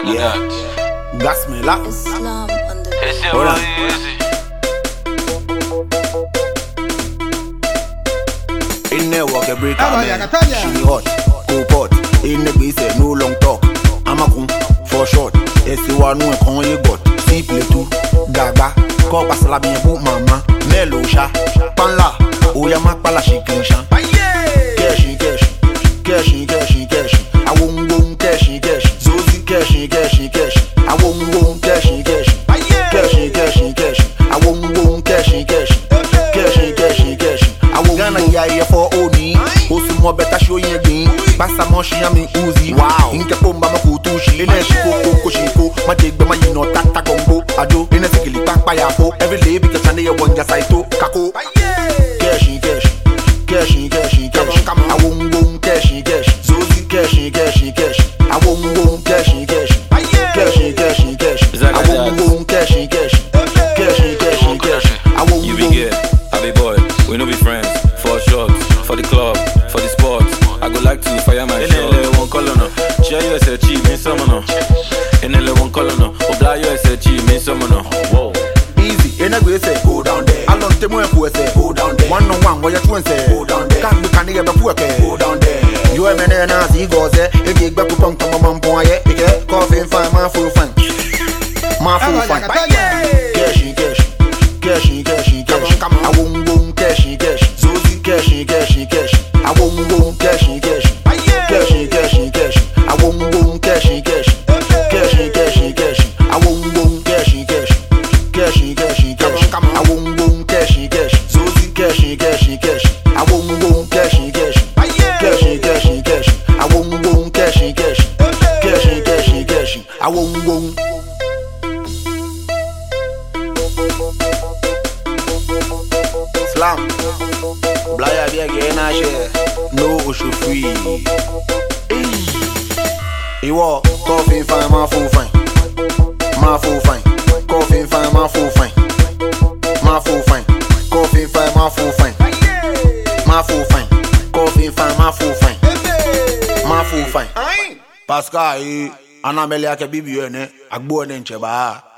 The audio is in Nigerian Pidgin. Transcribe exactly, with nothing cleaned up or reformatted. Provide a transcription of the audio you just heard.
Imagine Yeah. that. Gas me la. Islam on the It's Hold on. easy. In there walk a break Ah, man. yeah, Natalia. She hot, cold pot. In the base no long talk. I'm a gun for short. It's the one who can you got. See play too. Gaga. Call pasala bien pour mama. Melo sha. Panla. Oya mak pala she clean sha. Cashy, cashy. Cashy, cashy, cashy. I won't go cashy, cashy. Zozi cashy, cashy, cashy. I won't go cashy, cashy. Cashy, cashy, cashy. I won't go cashy, cashy. Cashy, cashy, cashy. I won't Ghana ya ya for oni. Osu mo better show you again. Basa mo shi ami uzi. Wow. Inke pomba mo kutushi. Ine shiko koko shiko. Ma jegbe ma yino tata gombo. Ajo. Ine sikili pakpa ya fo. Every day because chande ya wanja saito. Kako. Cashy, cashy. Cashy, cashy, cashy. I won't go cashy, cashy. Zozi cashy, cashy, cashy. I won't go cashy, cashy. Cashy, cashy, cashy. I won't go cashy, cashy. Cashy, cashy, cashy. I won't You go. be good, I be boy. We no be friends. For shots, for the club, for the sports. I go like to fire my shot. Enele one color no. Share you as a cheap, me some no. Enele one color no. Obla you as a cheap, me some no. Whoa. Easy, and I go say, go down there. I long time when I say, go down there. One on one, where you twin say, go down there. Can't be can't get the work, go down there. You are man and I see go there. If you back up on come on point, yeah, because coffee fine, my full fine. My full Ah, fine. yeah, Cashy, cashy, cashy, cashy, cashy. I won't go cashy, cashy. Zozi cashy, cashy, cashy. I won't go cashy, cashy. Cashy, cashy, cashy. I won't go cashy, cashy. Cashy, cashy, cashy. I won't go cashy, cashy. Cashy, cashy, cashy. I won't go cashy, cashy. Zozi cashy, cashy, cashy. I won't go cashy, cashy. Cashy, cashy, cashy. I won't go cashy, cashy. Cashy, cashy, cashy. I won't go. Slam. Blaya be again I share. No issue free. You walk, coffee fine, my full fine. My full fine. Coffee fine, my full fine. My full fine. Coffee fine, my full fine. My full fine. Coffee fine, my full fine. My full fine. Pascal, eh, Anamelia ke bibi ene, agbo ne ncheba.